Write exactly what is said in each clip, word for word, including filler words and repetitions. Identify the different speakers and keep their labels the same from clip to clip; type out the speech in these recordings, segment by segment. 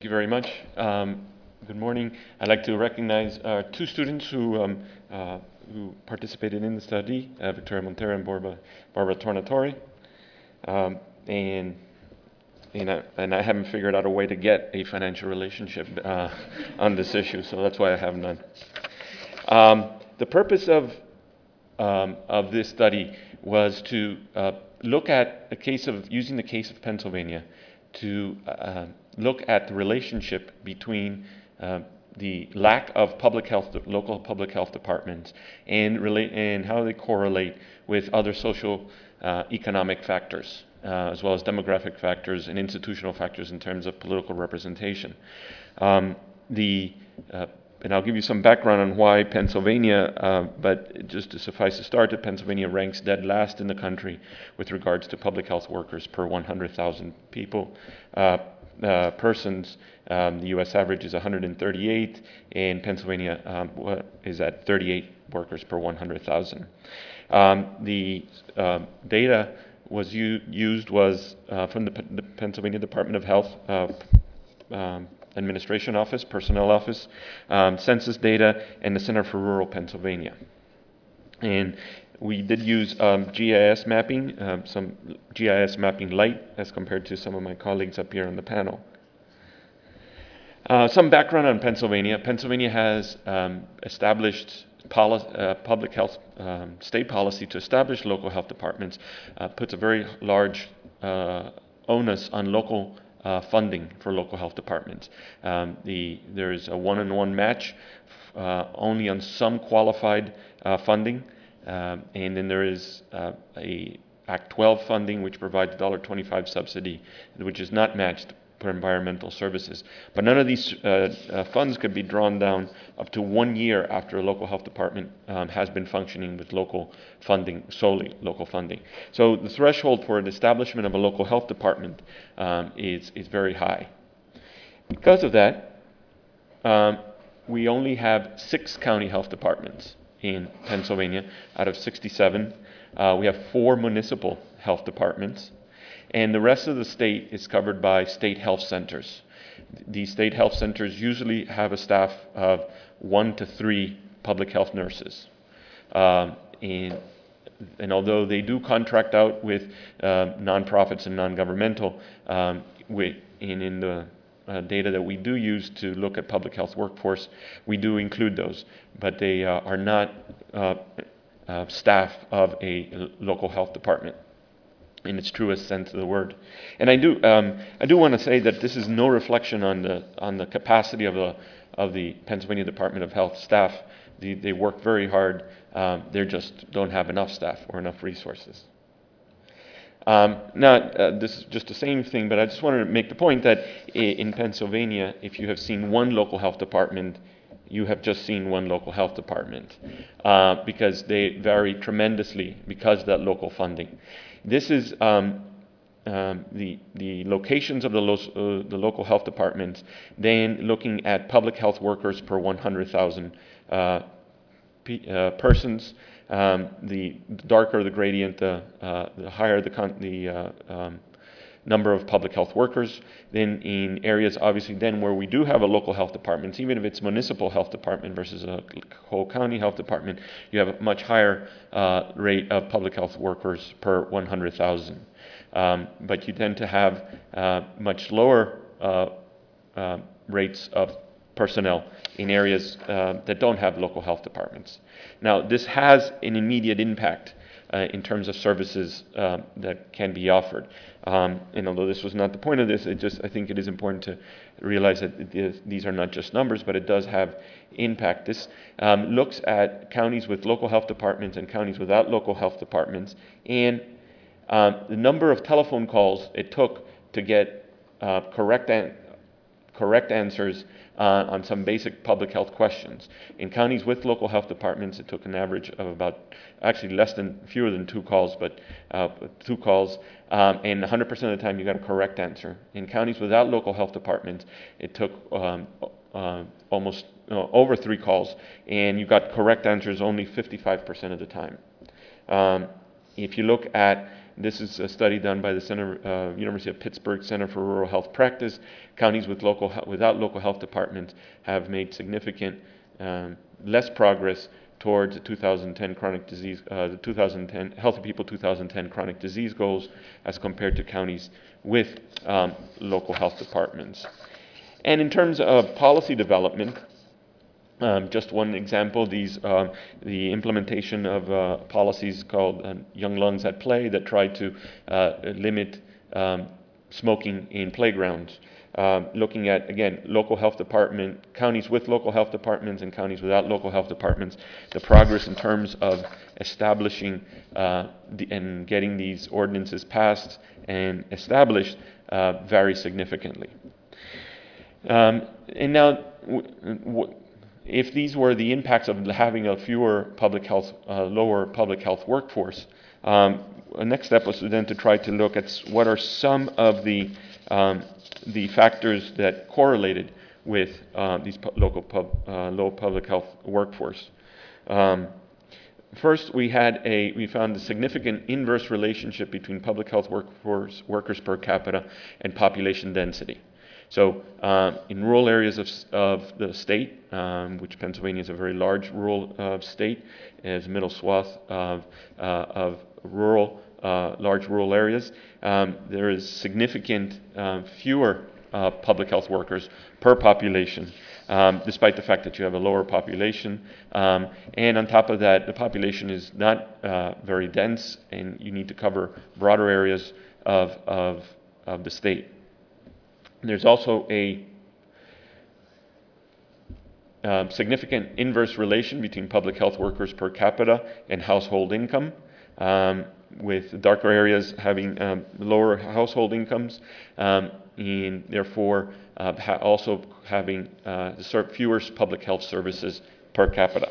Speaker 1: Thank you very much. Um, good morning. I'd like to recognize uh, two students who um, uh, who participated in the study, uh, Victoria Montero and Barbara, Barbara Tornatore. Um, and and I, and I haven't figured out a way to get a financial relationship uh, on this issue, so that's why I have none. Um, the purpose of um, of this study was to uh, look at a case of using the case of Pennsylvania to uh, look at the relationship between uh, the lack of public health, local public health departments, and relate and how they correlate with other social uh, economic factors, uh, as well as demographic factors and institutional factors in terms of political representation. Um, the uh, and I'll give you some background on why Pennsylvania, uh, but just to suffice to start, that Pennsylvania ranks dead last in the country with regards to public health workers per one hundred thousand people. Uh, uh, persons, um, the U S average is one hundred thirty-eight, and Pennsylvania um, is at thirty-eight workers per one hundred thousand. Um, the uh, data was u- used was uh, from the, P- the Pennsylvania Department of Health uh, um, Administration Office, Personnel Office, um, Census data, and the Center for Rural Pennsylvania. And we did use um, G I S mapping, um, some G I S mapping light as compared to some of my colleagues up here on the panel. Uh, some background on Pennsylvania. Pennsylvania has um, established Poli- uh, public health um, state policy to establish local health departments, uh, puts a very large uh, onus on local uh, funding for local health departments. Um, the, there is a one-on-one match uh, only on some qualified uh, funding, um, and then there is uh, a Act twelve funding, which provides one dollar twenty-five subsidy, which is not matched for environmental services. But none of these uh, uh, funds could be drawn down up to one year after a local health department um, has been functioning with local funding, solely local funding. So the threshold for an establishment of a local health department um, is, is very high. Because of that, um, we only have six county health departments in Pennsylvania out of sixty-seven. Uh, we have four municipal health departments, and the rest of the state is covered by state health centers. These state health centers usually have a staff of one to three public health nurses. Um, and, and although they do contract out with uh, nonprofits and non-governmental, um, we, and in the uh, data that we do use to look at public health workforce, we do include those, but they uh, are not uh, uh, staff of a local health department in its truest sense of the word. And I do um, I do want to say that this is no reflection on the on the capacity of the of the Pennsylvania Department of Health staff. They, they work very hard. Um, they just don't have enough staff or enough resources. Um, now, uh, this is just the same thing, but I just wanted to make the point that in Pennsylvania, if you have seen one local health department, you have just seen one local health department uh, because they vary tremendously because of that local funding. This is um, um, the the locations of the, lo- uh, the local health departments, then looking at public health workers per one hundred thousand uh, p- uh, persons. Um, the darker the gradient, the, uh, the higher the, con- the uh, um, number of public health workers. Then in areas, obviously, then where we do have a local health department, even if it's municipal health department versus a whole county health department, you have a much higher uh, rate of public health workers per one hundred thousand. Um, but you tend to have uh, much lower uh, uh, rates of personnel in areas uh, that don't have local health departments. Now, this has an immediate impact uh, in terms of services uh, that can be offered. Um, and although this was not the point of this, it just I think it is important to realize that it is, these are not just numbers, but it does have impact. This um, looks at counties with local health departments and counties without local health departments, and um, the number of telephone calls it took to get uh, correct an- correct answers uh, on some basic public health questions. In counties with local health departments, it took an average of about, actually less than, fewer than two calls, but uh, two calls, um, and one hundred percent of the time you got a correct answer. In counties without local health departments, it took um, uh, almost uh, over three calls, and you got correct answers only fifty-five percent of the time. Um, if you look at This is a study done by the Center, uh, University of Pittsburgh Center for Rural Health Practice. Counties with local, without local health departments have made significant um, less progress towards the two thousand ten chronic disease, uh, the two thousand ten Healthy People two thousand ten chronic disease goals as compared to counties with um, local health departments. And in terms of policy development, Um, just one example, these, uh, the implementation of uh, policies called uh, Young Lungs at Play that try to uh, limit um, smoking in playgrounds. Um, looking at, again, local health department, counties with local health departments and counties without local health departments, the progress in terms of establishing uh, the, and getting these ordinances passed and established uh, vary significantly. Um, and now, w- w- if these were the impacts of having a fewer public health, uh, lower public health workforce, um, the next step was then to try to look at what are some of the um, the factors that correlated with uh, these pu- local pub, uh, low public health workforce. Um, first, we had a we found a significant inverse relationship between public health workforce workers per capita and population density. So uh, in rural areas of, of the state, um, which Pennsylvania is a very large rural uh, state, as middle swath of, uh, of rural, uh, large rural areas, um, there is significant uh, fewer uh, public health workers per population, um, despite the fact that you have a lower population. Um, and on top of that, the population is not uh, very dense, and you need to cover broader areas of, of, of the state. There's also a um, significant inverse relation between public health workers per capita and household income, um, with darker areas having um, lower household incomes, um, and therefore uh, ha- also having uh, fewer public health services per capita.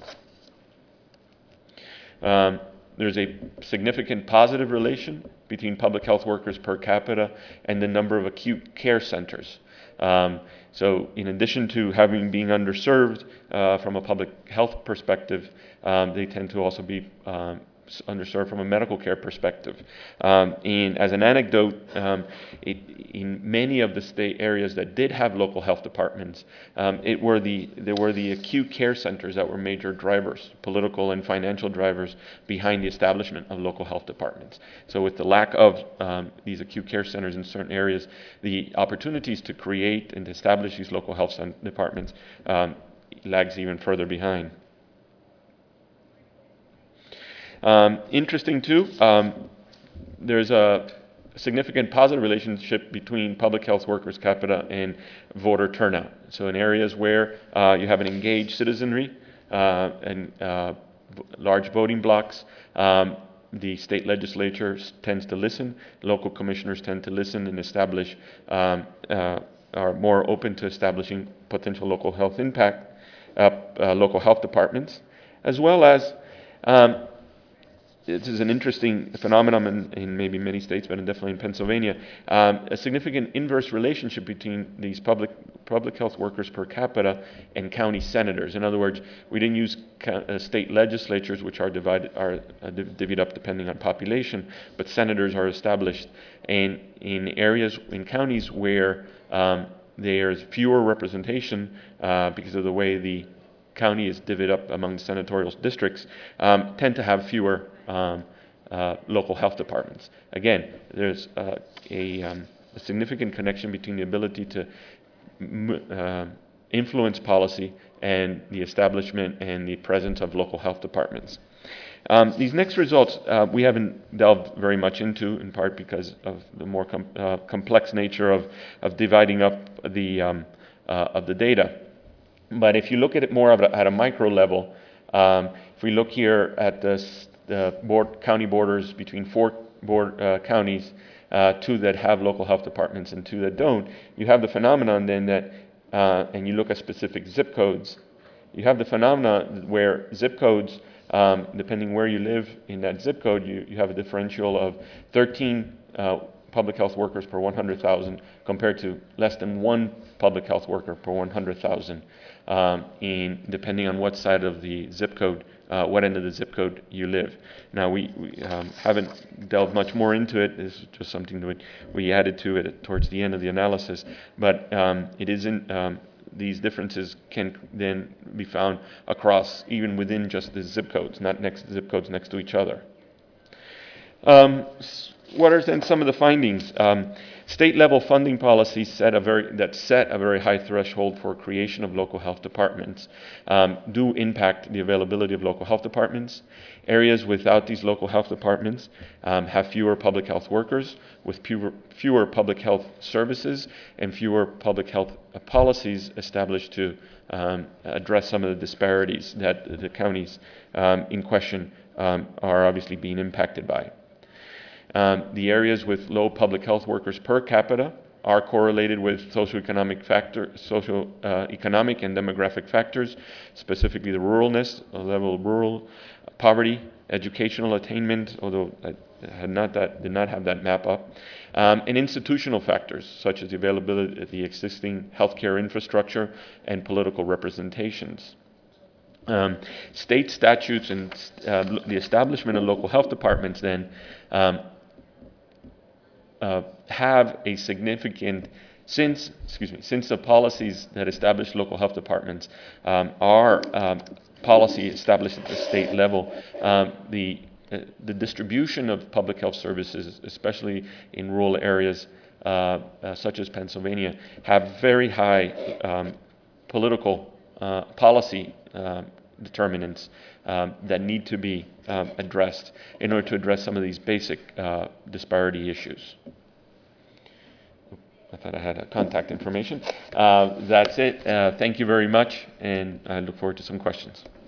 Speaker 1: Um, there's a significant positive relation between public health workers per capita and the number of acute care centers. Um, so in addition to having being underserved uh, from a public health perspective, um, they tend to also be um, underserved from a medical care perspective. Um, and as an anecdote, um, it, in many of the state areas that did have local health departments, um, it were the there were the acute care centers that were major drivers, political and financial drivers behind the establishment of local health departments. So with the lack of um, these acute care centers in certain areas, the opportunities to create and establish these local health departments um, lags even further behind. Um, interesting too, um, there's a significant positive relationship between public health workers capita and voter turnout. So in areas where uh, you have an engaged citizenry uh, and uh, large voting blocks, um, the state legislature tends to listen, local commissioners tend to listen and establish, um, uh, are more open to establishing potential local health impact, uh, uh, local health departments, as well as um, this is an interesting phenomenon in, in maybe many states, but definitely in Pennsylvania, um, a significant inverse relationship between these public public health workers per capita and county senators. In other words, we didn't use ca- uh, state legislatures, which are divided are uh, div- divvied up depending on population, but senators are established in in areas in counties where um, there's fewer representation uh, because of the way the county is divvied up among senatorial districts, um, tend to have fewer um, uh, local health departments. Again, there's uh, a, um, a significant connection between the ability to m- uh, influence policy and the establishment and the presence of local health departments. Um, these next results uh, we haven't delved very much into, in part because of the more com- uh, complex nature of, of dividing up the um, uh, of the data. But if you look at it more a, at a micro level, um, if we look here at the, the board, county borders between four board, uh, counties, uh, two that have local health departments and two that don't, you have the phenomenon then that, uh, and you look at specific zip codes, you have the phenomenon where zip codes, um, depending where you live in that zip code, you, you have a differential of thirteen uh, public health workers per one hundred thousand compared to less than one public health worker per one hundred thousand. Um, in depending on what side of the zip code uh, what end of the zip code you live. Now, we, we um, haven't delved much more into it. This is just something that we added to it towards the end of the analysis. But um, it isn't, um, these differences can then be found across, even within just the zip codes, not next zip codes next to each other. Um, what are then some of the findings? Um, State-level funding policies set a very, that set a very high threshold for creation of local health departments um, do impact the availability of local health departments. Areas without these local health departments um, have fewer public health workers with fewer, fewer public health services and fewer public health policies established to um, address some of the disparities that the counties um, in question um, are obviously being impacted by. Um, the areas with low public health workers per capita are correlated with socioeconomic factor, social, uh, economic and demographic factors, specifically the ruralness, the level of rural poverty, educational attainment, although I had not that, did not have that map up, um, and institutional factors such as the availability of the existing healthcare infrastructure and political representations. Um, state statutes and uh, the establishment of local health departments then um, Uh, have a significant, since, excuse me, since the policies that establish local health departments um, are um, policy established at the state level, um, the, uh, the distribution of public health services, especially in rural areas uh, uh, such as Pennsylvania, have very high um, political uh, policy uh, determinants um, that need to be um, addressed in order to address some of these basic uh, disparity issues. I thought I had uh, contact information. Uh, that's it. Uh, thank you very much, and I look forward to some questions.